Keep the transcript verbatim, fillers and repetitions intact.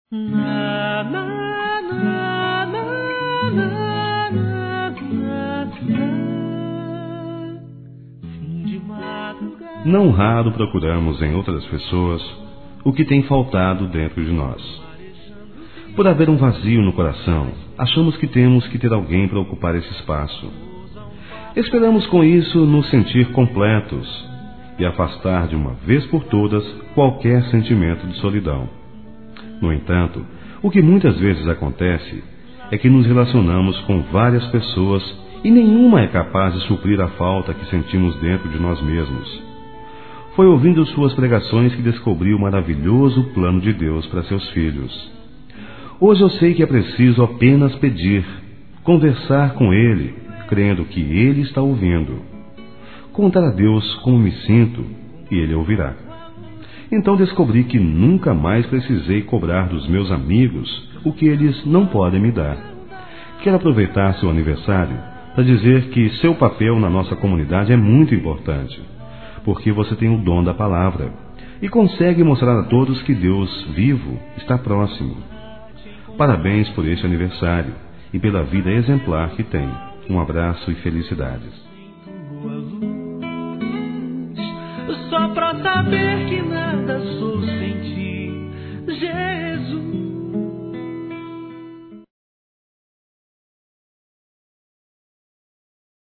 Na, na, na, na, na, na, na, na. Fim de madrugada. Não raro procuramos em outras pessoas o que tem faltado dentro de nós. Por haver um vazio no coração, achamos que temos que ter alguém para ocupar esse espaço. Esperamos com isso nos sentir completos e afastar de uma vez por todas qualquer sentimento de solidão. No entanto, o que muitas vezes acontece é que nos relacionamos com várias pessoas e nenhuma é capaz de suprir a falta que sentimos dentro de nós mesmos. Foi ouvindo suas pregações que descobri o maravilhoso plano de Deus para seus filhos. Hoje eu sei que é preciso apenas pedir, conversar com Ele, crendo que Ele está ouvindo. Contar a Deus como me sinto e Ele ouvirá. Então descobri que nunca mais precisei cobrar dos meus amigos o que eles não podem me dar. Quero aproveitar seu aniversário para dizer que seu papel na nossa comunidade é muito importante, porque você tem o dom da palavra e consegue mostrar a todos que Deus vivo está próximo. Parabéns por este aniversário e pela vida exemplar que tem. Um abraço e felicidades. Só pra saber que não